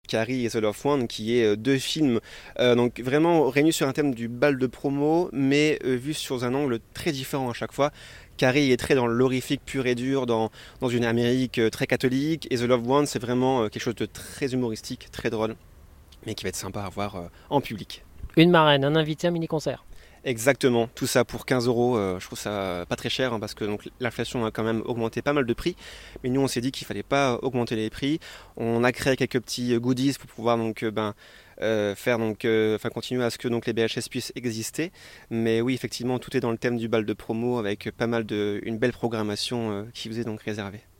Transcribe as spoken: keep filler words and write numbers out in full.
Carrie et The Loved One, qui est euh, deux films euh, donc vraiment réunis sur un thème du bal de promo, mais euh, vus sur un angle très différent à chaque fois. Carrie est très dans l'horrifique pur et dur, dans, dans une Amérique euh, très catholique, et The Loved One, c'est vraiment euh, quelque chose de très humoristique, très drôle, mais qui va être sympa à voir euh, en public. Une marraine, un invité, un mini-concert. Exactement, tout ça pour quinze euros, euh, je trouve ça pas très cher hein, parce que donc, l'inflation a quand même augmenté pas mal de prix. Mais nous on s'est dit qu'il fallait pas augmenter les prix. On a créé quelques petits goodies pour pouvoir donc euh, ben, euh, faire donc, euh, enfin continuer à ce que donc les B H S puissent exister. Mais oui effectivement tout est dans le thème du bal de promo avec pas mal de une belle programmation euh, qui vous est donc réservée.